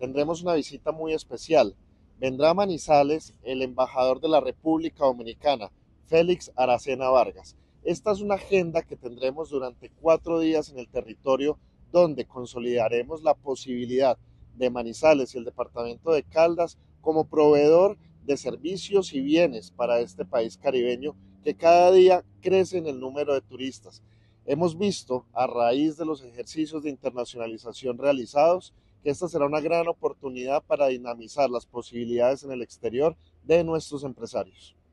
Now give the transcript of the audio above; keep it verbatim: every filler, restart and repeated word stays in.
tendremos una visita muy especial. Vendrá a Manizales el embajador de la República Dominicana, Félix Aracena Vargas. Esta es una agenda que tendremos durante cuatro días en el territorio donde consolidaremos la posibilidad de Manizales y el departamento de Caldas como proveedor de servicios y bienes para este país caribeño que cada día crece en el número de turistas. Hemos visto, a raíz de los ejercicios de internacionalización realizados, que esta será una gran oportunidad para dinamizar las posibilidades en el exterior de nuestros empresarios.